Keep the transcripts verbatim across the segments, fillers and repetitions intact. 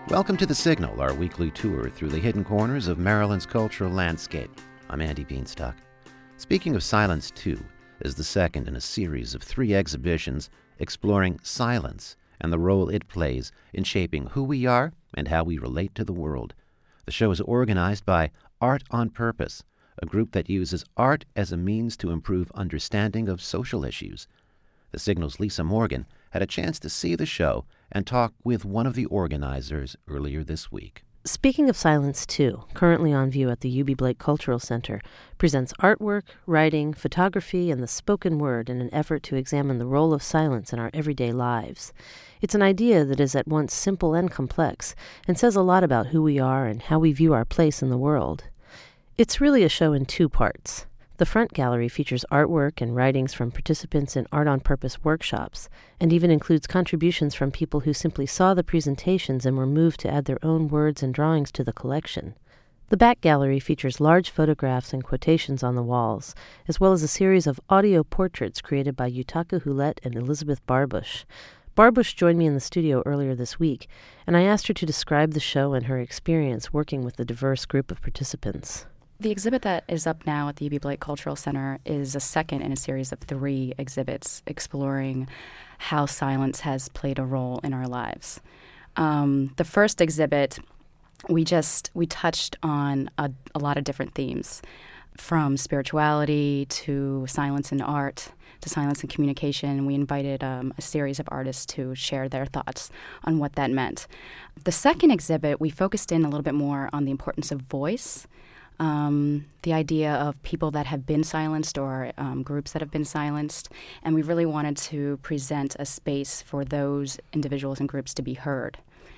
Welcome to The Signal, our weekly tour through the hidden corners of Maryland's cultural landscape. I'm Andy Beanstalk. Speaking of Silence two is the second in a series of three exhibitions exploring silence and the role it plays in shaping who we are and how we relate to the world. The show is organized by Art on Purpose, a group that uses art as a means to improve understanding of social issues. The Signal's Lisa Morgan had a chance to see the show and talk with one of the organizers earlier this week. Speaking of Silence two, currently on view at the U B Blake Cultural Center, presents artwork, writing, photography, and the spoken word in an effort to examine the role of silence in our everyday lives. It's an idea that is at once simple and complex, and says a lot about who we are and how we view our place in the world. It's really a show in two parts. The front gallery features artwork and writings from participants in Art on Purpose workshops, and even includes contributions from people who simply saw the presentations and were moved to add their own words and drawings to the collection. The back gallery features large photographs and quotations on the walls, as well as a series of audio portraits created by Yutaka Hulett and Elizabeth Barbush. Barbush joined me in the studio earlier this week, and I asked her to describe the show and her experience working with the diverse group of participants. The exhibit that is up now at the U B Blake Cultural Center is a second in a series of three exhibits exploring how silence has played a role in our lives. Um, the first exhibit, we just we touched on a, a lot of different themes, from spirituality to silence in art to silence in communication. We invited um, a series of artists to share their thoughts on what that meant. The second exhibit, we focused in a little bit more on the importance of voice. Um, the idea of people that have been silenced or um, groups that have been silenced. And we really wanted to present a space for those individuals and groups to be heard.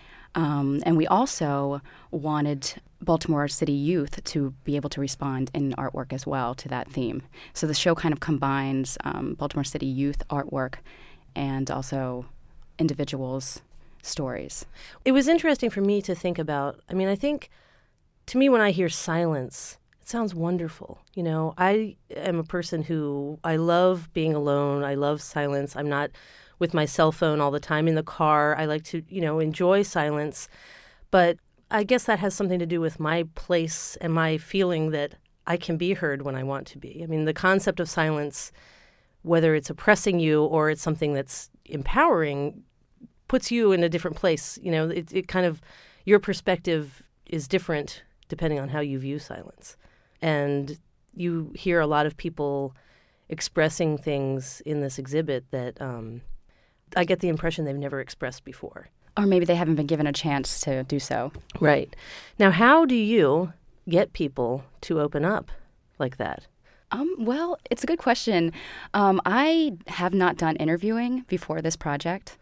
Um, and we also wanted Baltimore City youth to be able to respond in artwork as well to that theme. So the show kind of combines um, Baltimore City youth artwork and also individuals' stories. It was interesting for me to think about, I mean, I think to me, when I hear silence, it sounds wonderful. You know, I am a person who, I love being alone. I love silence. I'm not with my cell phone all the time in the car. I like to, you know, enjoy silence. But I guess that has something to do with my place and my feeling that I can be heard when I want to be. I mean, the concept of silence, whether it's oppressing you or it's something that's empowering, puts you in a different place. You know, it, it kind of, your perspective is different depending on how you view silence. And you hear a lot of people expressing things in this exhibit that um, I get the impression they've never expressed before. Or maybe they haven't been given a chance to do so. Right. Now, how do you get people to open up like that? Um, well, it's a good question. Um, I have not done interviewing before this project,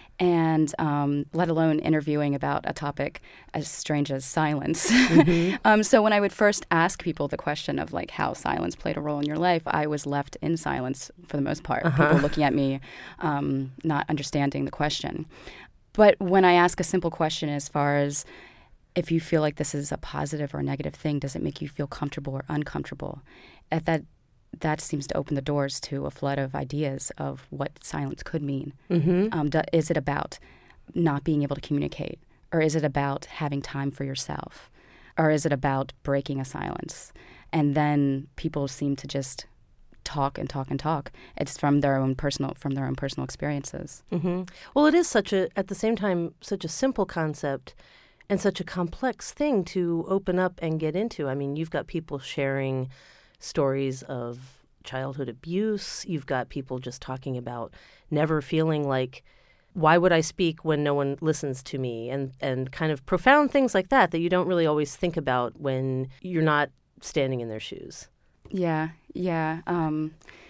and um, let alone interviewing about a topic as strange as silence. Mm-hmm. um, so when I would first ask people the question of like how silence played a role in your life, I was left in silence for the most part. Uh-huh. People looking at me, um, not understanding the question. But when I ask a simple question as far as if you feel like this is a positive or a negative thing, does it make you feel comfortable or uncomfortable? At that that seems to open the doors to a flood of ideas of what silence could mean. Mm-hmm. Um, do, is it about not being able to communicate? Or is it about having time for yourself? Or is it about breaking a silence? And then people seem to just talk and talk and talk. It's from their own personal from their own personal experiences. Mm-hmm. Well, it is such a, at the same time, such a simple concept and such a complex thing to open up and get into. I mean, you've got people sharing stories of childhood abuse. You've got people just talking about never feeling like, why would I speak when no one listens to me? And, and kind of profound things like that that you don't really always think about when you're not standing in their shoes. Yeah, yeah. Um,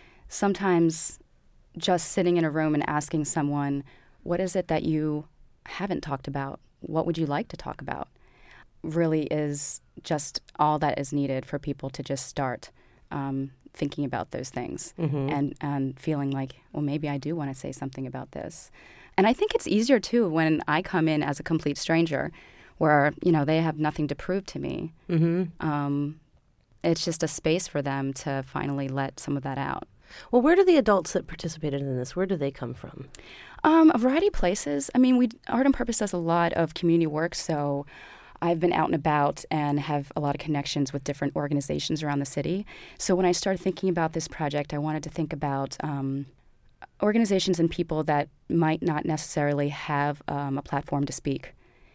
sometimes just sitting in a room and asking someone, what is it that you haven't talked about? What would you like to talk about? Really is just all that is needed for people to just start um, thinking about those things mm-hmm. and, and feeling like, well, maybe I do want to say something about this. And I think it's easier, too, when I come in as a complete stranger where, you know, they have nothing to prove to me. Mm-hmm. Um, it's just a space for them to finally let some of that out. Well, where do the adults that participated in this, where do they come from? Um, a variety of places. I mean, we Art on Purpose does a lot of community work, so I've been out and about and have a lot of connections with different organizations around the city. So when I started thinking about this project, I wanted to think about um, organizations and people that might not necessarily have um, a platform to speak.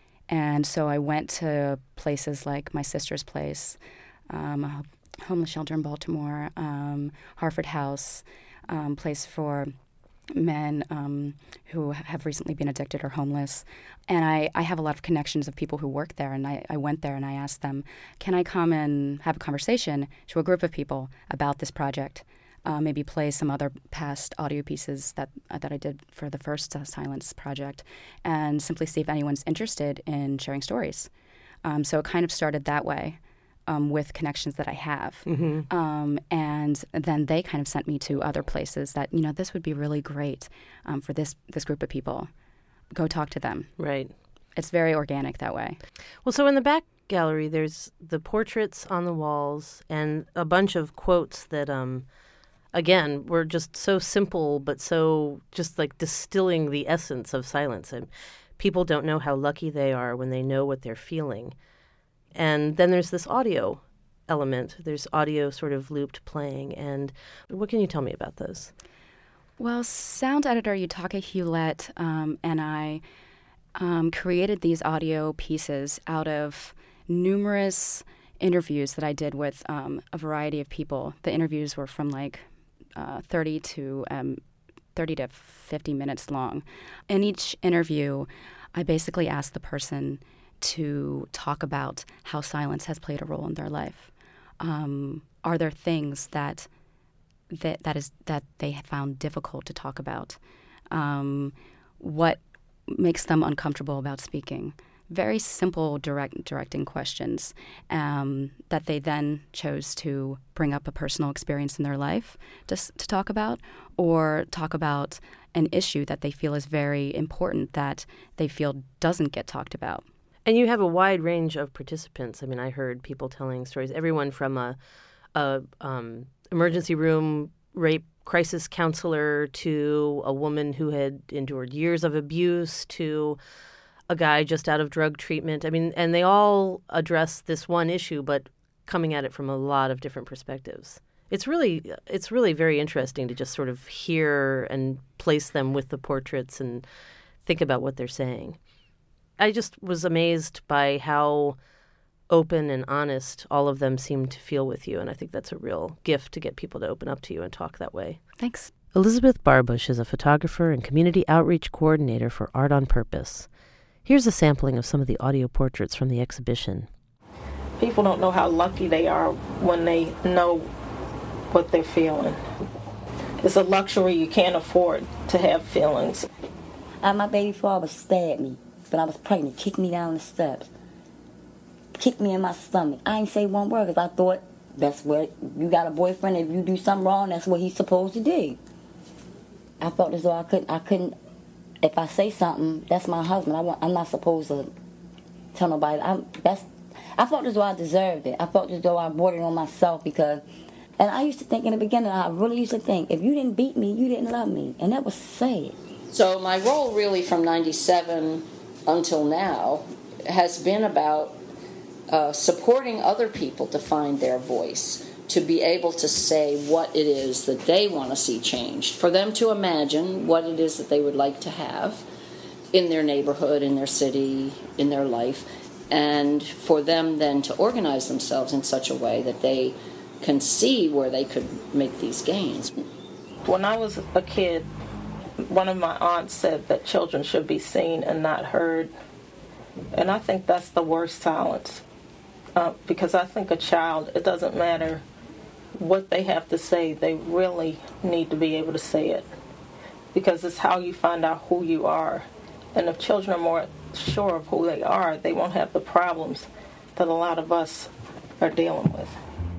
And so I went to places like my sister's place, um, a homeless shelter in Baltimore, um, Harford House, um, place for men um, who have recently been addicted or homeless. And I, I have a lot of connections of people who work there. And I, I went there and I asked them, can I come and have a conversation to a group of people about this project? Uh, maybe play some other past audio pieces that uh, that I did for the first uh, Silence project, and simply see if anyone's interested in sharing stories. Um, so it kind of started that way, um, with connections that I have. Mm-hmm. Um, and then they kind of sent me to other places that, you know, this would be really great um, for this this group of people. Go talk to them. Right. It's very organic that way. Well, so in the back gallery, there's the portraits on the walls and a bunch of quotes that... Um, Again, we're just so simple, but so just like distilling the essence of silence. And people don't know how lucky they are when they know what they're feeling. And then there's this audio element. There's audio sort of looped playing. And what can you tell me about those? Well, sound editor Yutaka Hewlett um, and I um, created these audio pieces out of numerous interviews that I did with um, a variety of people. The interviews were from like Uh, thirty to um, thirty to fifty minutes long. In each interview, I basically asked the person to talk about how silence has played a role in their life. Um, are there things that that that is that they have found difficult to talk about? Um, what makes them uncomfortable about speaking? Very simple, direct, directing questions um, that they then chose to bring up a personal experience in their life to, to talk about, or talk about an issue that they feel is very important that they feel doesn't get talked about. And you have a wide range of participants. I mean, I heard people telling stories, everyone from a, a um, emergency room rape crisis counselor to a woman who had endured years of abuse to a guy just out of drug treatment. I mean, and they all address this one issue, but coming at it from a lot of different perspectives. It's really, it's really very interesting to just sort of hear and place them with the portraits and think about what they're saying. I just was amazed by how open and honest all of them seemed to feel with you, and I think that's a real gift to get people to open up to you and talk that way. Thanks. Elizabeth Barbush is a photographer and community outreach coordinator for Art on Purpose. Here's a sampling of some of the audio portraits from the exhibition. People don't know how lucky they are when they know what they're feeling. It's a luxury you can't afford to have feelings. Uh, my baby father stabbed me when I was pregnant, kicked me down the steps, kicked me in my stomach. I ain't say one word because I thought that's what, you got a boyfriend, if you do something wrong, that's what he's supposed to do. I felt as though I couldn't, I couldn't, if I say something, that's my husband. I want, I'm not supposed to tell nobody. I'm, that's, I felt as though I deserved it. I felt as though I brought it on myself because, and I used to think in the beginning, I really used to think, if you didn't beat me, you didn't love me. And that was sad. So my role really from ninety-seven until now has been about uh, supporting other people to find their voice, to be able to say what it is that they want to see changed, for them to imagine what it is that they would like to have in their neighborhood, in their city, in their life, and for them then to organize themselves in such a way that they can see where they could make these gains. When I was a kid, one of my aunts said that children should be seen and not heard, and I think that's the worst silence, uh, because I think a child, it doesn't matter what they have to say, they really need to be able to say it, because it's how you find out who you are. And if children are more sure of who they are, they won't have the problems that a lot of us are dealing with.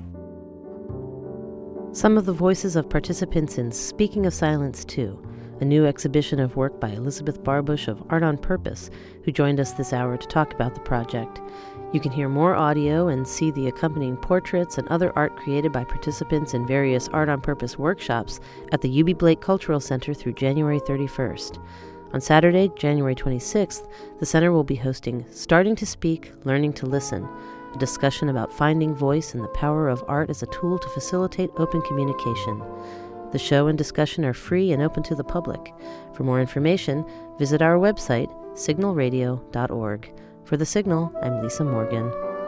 Some of the voices of participants in Speaking of Silence two, a new exhibition of work by Elizabeth Barbush of Art on Purpose, who joined us this hour to talk about the project. You can hear more audio and see the accompanying portraits and other art created by participants in various Art on Purpose workshops at the U B Blake Cultural Center through January thirty-first. On Saturday, January twenty-sixth, the center will be hosting Starting to Speak, Learning to Listen, a discussion about finding voice and the power of art as a tool to facilitate open communication. The show and discussion are free and open to the public. For more information, visit our website, signal radio dot org. For The Signal, I'm Lisa Morgan.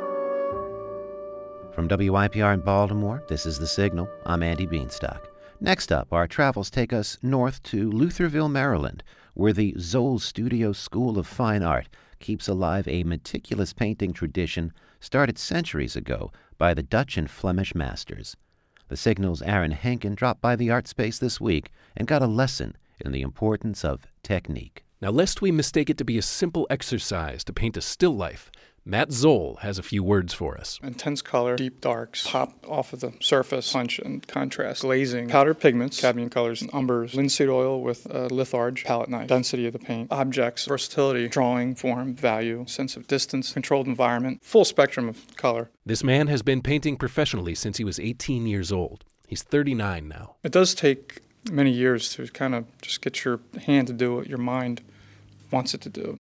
From W I P R in Baltimore, this is The Signal. I'm Andy Beanstalk. Next up, our travels take us north to Lutherville, Maryland, where the Zoll Studio School of Fine Art keeps alive a meticulous painting tradition started centuries ago by the Dutch and Flemish masters. The Signal's Aaron Henkin dropped by the art space this week and got a lesson in the importance of technique. Now, lest we mistake it to be a simple exercise to paint a still life, Matt Zoll has a few words for us. Intense color, deep darks, pop off of the surface, punch and contrast, glazing, powdered pigments, cadmium colors, and umbers, linseed oil with a litharge, palette knife, density of the paint, objects, versatility, drawing, form, value, sense of distance, controlled environment, full spectrum of color. This man has been painting professionally since he was eighteen years old. He's thirty-nine now. It does take many years to kind of just get your hand to do what your mind wants it to do.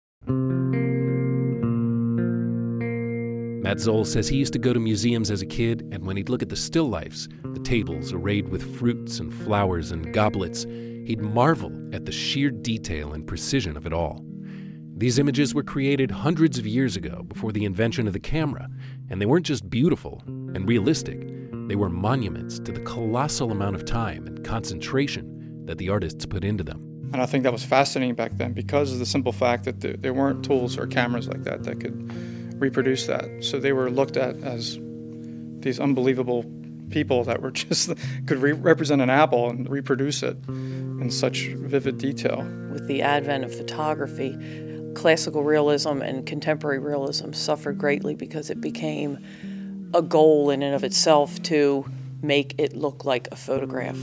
Matt Zoll says he used to go to museums as a kid, and when he'd look at the still lifes, the tables arrayed with fruits and flowers and goblets, he'd marvel at the sheer detail and precision of it all. These images were created hundreds of years ago, before the invention of the camera, and they weren't just beautiful and realistic. They were monuments to the colossal amount of time and concentration that the artists put into them. And I think that was fascinating back then because of the simple fact that there, there weren't tools or cameras like that that could reproduce that. So they were looked at as these unbelievable people that were just could re- represent an apple and reproduce it in such vivid detail. With the advent of photography, classical realism and contemporary realism suffered greatly because it became a goal in and of itself to make it look like a photograph.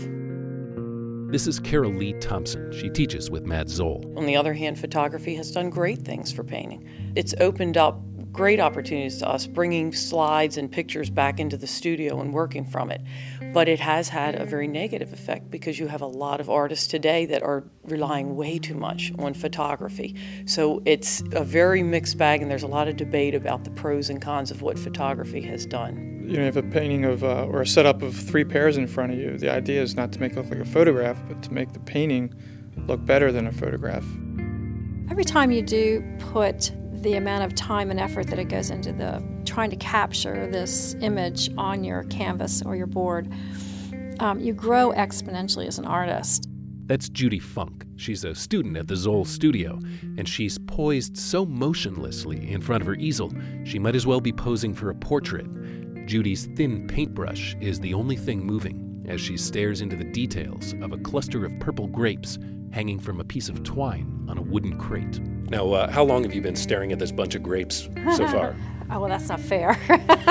This is Carol Lee Thompson. She teaches with Matt Zoll. On the other hand, photography has done great things for painting. It's opened up great opportunities to us, bringing slides and pictures back into the studio and working from it. But it has had a very negative effect because you have a lot of artists today that are relying way too much on photography. So it's a very mixed bag, and there's a lot of debate about the pros and cons of what photography has done. You know, you have a painting of, uh, or a setup of three pairs in front of you. The idea is not to make it look like a photograph, but to make the painting look better than a photograph. Every time you do put the amount of time and effort that it goes into the trying to capture this image on your canvas or your board, um, you grow exponentially as an artist. That's Judy Funk. She's a student at the Zoll Studio, and she's poised so motionlessly in front of her easel, she might as well be posing for a portrait. Judy's thin paintbrush is the only thing moving as she stares into the details of a cluster of purple grapes hanging from a piece of twine on a wooden crate. Now, uh, how long have you been staring at this bunch of grapes so far? Oh, well, that's not fair.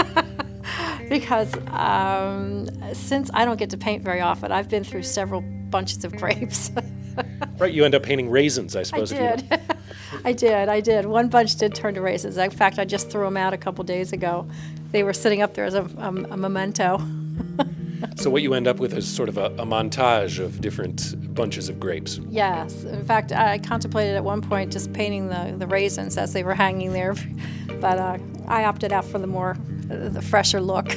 Because um, since I don't get to paint very often, I've been through several bunches of grapes. Right, you end up painting raisins, I suppose. I did. If you I did, I did. One bunch did turn to raisins. In fact, I just threw them out a couple days ago. They were sitting up there as a, a, a memento. So what you end up with is sort of a, a montage of different bunches of grapes. Yes. In fact, I contemplated at one point just painting the, the raisins as they were hanging there, but uh, I opted out for the more, uh, the fresher look.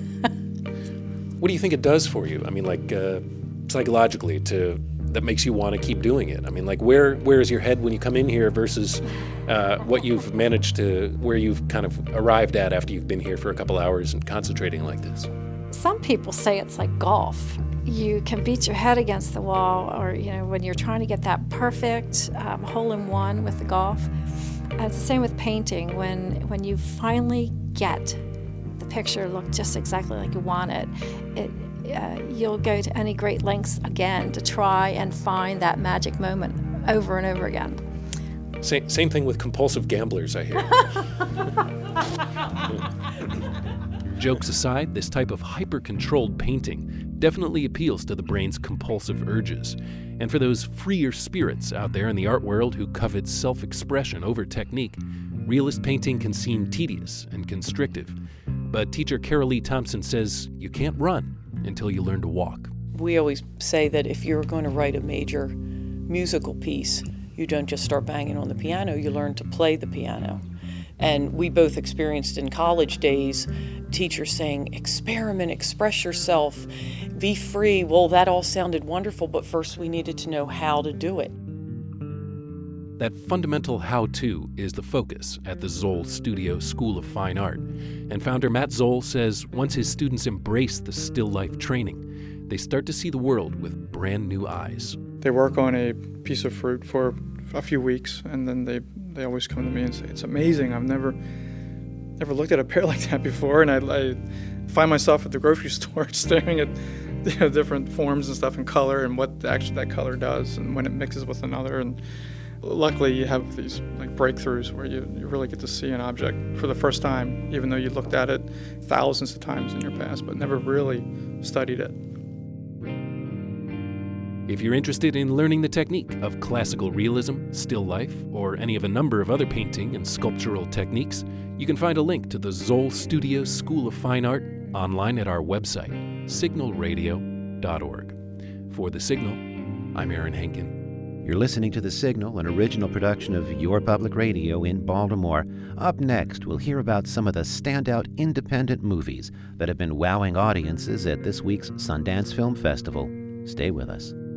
What do you think it does for you? I mean, like, uh, psychologically, to that makes you want to keep doing it? I mean, like, where where is your head when you come in here versus uh, what you've managed to, where you've kind of arrived at after you've been here for a couple hours and concentrating like this? Some people say it's like golf. You can beat your head against the wall, or, you know, when you're trying to get that perfect um, hole-in-one with the golf. And it's the same with painting. When when you finally get the picture look just exactly like you want it, it uh, you'll go to any great lengths again to try and find that magic moment over and over again. Same, same thing with compulsive gamblers, I hear. Jokes aside, this type of hyper-controlled painting definitely appeals to the brain's compulsive urges. And for those freer spirits out there in the art world who covet self-expression over technique, realist painting can seem tedious and constrictive, but teacher Carol Lee Thompson says you can't run until you learn to walk. We always say that if you're going to write a major musical piece, you don't just start banging on the piano, you learn to play the piano. And we both experienced in college days teachers saying, experiment, express yourself, be free. Well, that all sounded wonderful, but first we needed to know how to do it. That fundamental how-to is the focus at the Zoll Studio School of Fine Art. And founder Matt Zoll says once his students embrace the still life training, they start to see the world with brand new eyes. They work on a piece of fruit for a few weeks, and then they, they always come to me and say, it's amazing, I've never never looked at a pear like that before, and I, I find myself at the grocery store staring at, you know, different forms and stuff and color and what actually that color does and when it mixes with another. And luckily you have these like breakthroughs where you, you really get to see an object for the first time, even though you looked at it thousands of times in your past but never really studied it. If you're interested in learning the technique of classical realism, still life, or any of a number of other painting and sculptural techniques, you can find a link to the Zoll Studio School of Fine Art online at our website, signal radio dot org. For The Signal, I'm Aaron Henkin. You're listening to The Signal, an original production of Your Public Radio in Baltimore. Up next, we'll hear about some of the standout independent movies that have been wowing audiences at this week's Sundance Film Festival. Stay with us.